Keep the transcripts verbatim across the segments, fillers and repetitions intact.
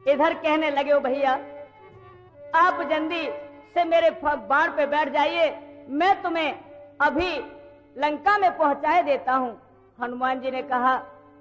इधर कहने लगे हो भैया आप जल्दी से मेरे बाण पे बैठ जाइए, मैं तुम्हें अभी लंका में पहुंचाए देता हूं। हनुमान जी ने कहा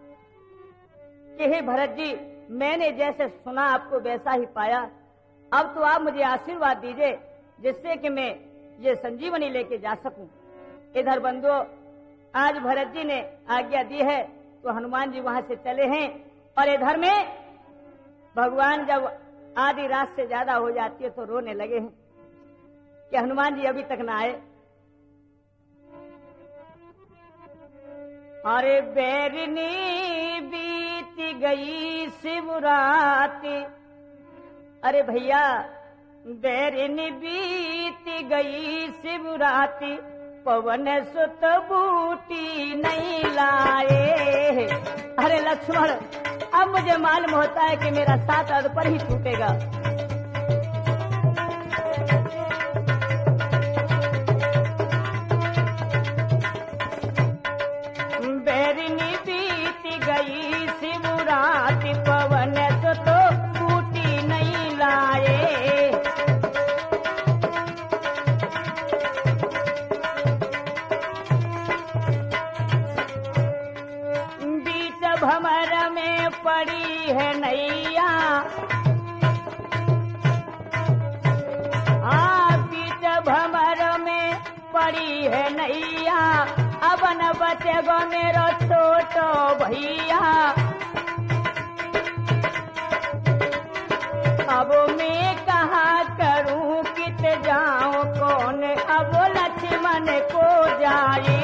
कि हे भरत जी, मैंने जैसे सुना आपको वैसा ही पाया, अब तो आप मुझे आशीर्वाद दीजिए जिससे कि मैं ये संजीवनी लेके जा सकूं। इधर बंधुओं, आज भरत जी ने आज्ञा दी है तो हनुमान जी वहां से चले हैं। और इधर में भगवान जब आधी रात से ज्यादा हो जाती है तो रोने लगे हैं कि हनुमान जी अभी तक ना आए। अरे बैरनी बीत गई शिवरात्रि, अरे भैया बैरनी बीत गई शिवरात्रि, पवन सुत बूटी नहीं लाए। अरे लक्ष्मण, अब मुझे मालूम होता है कि मेरा साथ अर्ध पर ही छूटेगा। बैरनी बीत गई शिवरात्रि, पवन सुत बूटी नहीं लाए। भमर में पड़ी है नैया, आ बीच भमर में पड़ी है नैया, अब न बचेगो मेरो छोटो भैया। अब मैं कहाँ करूं कित जाऊं, कौन अब लक्ष्मण को जाए।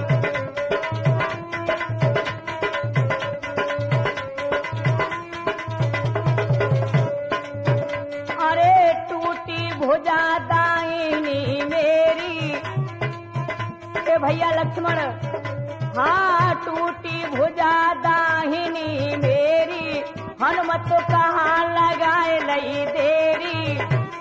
भुजा दाहिनी मेरी, ए भैया लक्ष्मण, हाँ टूटी भुजा दाहिनी मेरी, हनुमत कहाँ लगाए लई देरी।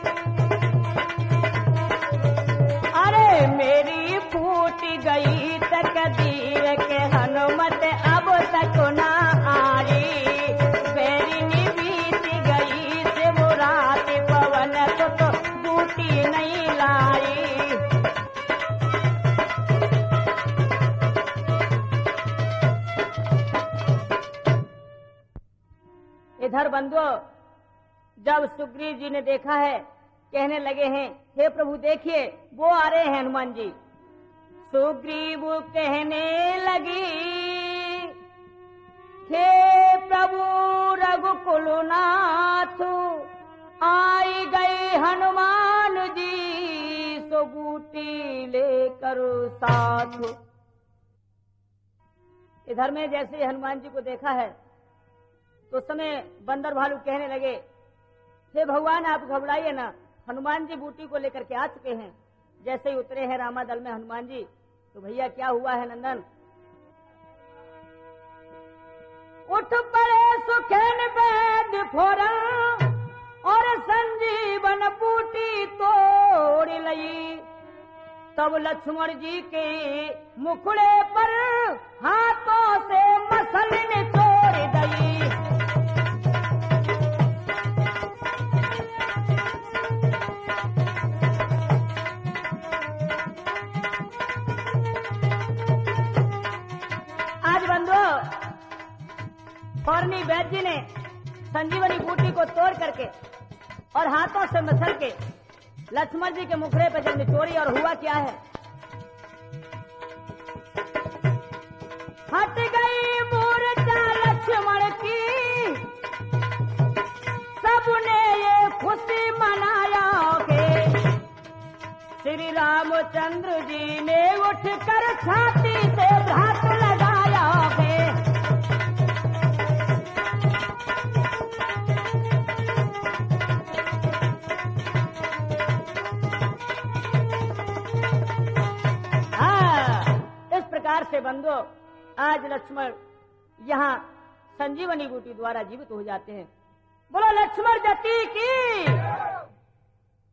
अरे मेरी फूट गई तकदीर के हनुमत अब तक ना आई। बैरनी बीत गई शिवरात्रि, पवन सुत बूटी नहीं लाई। इधर बंधुओं, जब सुग्रीव जी ने देखा है, कहने लगे हैं हे प्रभु देखिए वो आ रहे हैं हनुमान जी। सुग्रीव कहने लगी हे प्रभु रघुकुल नाथ, आई गई हनुमान जी सो बूटी लेकर साथ। इधर में जैसे हनुमान जी को देखा है तो समय बंदर भालू कहने लगे हे भगवान आप घबराइए ना, हनुमान जी बूटी को लेकर के आ चुके हैं। जैसे ही उतरे हैं रामादल में हनुमान जी, तो भैया क्या हुआ है नंदन? उठ पड़े सुखेन वैद फोरा, और संजीवन बूटी तोड़ लई। तब लक्ष्मण जी के मुखड़े पर हाथों से मसलन तोड़ दई। आज बंधुओं, फौरनी वैद्य जी ने संजीवनी बूटी को तोड़ करके और हाथों से मसल के लक्ष्मण जी के मुखड़े पर जब निचोड़ी, और हुआ क्या है? हट गई मूर्छा लक्ष्मण की, सबने ये खुशी मनाया के श्री रामचंद्र जी ने उठकर छाती से हाथ लगाया के। से बंधो, आज लक्ष्मण यहाँ संजीवनी बूटी द्वारा जीवित हो जाते हैं। बोलो लक्ष्मण जति की।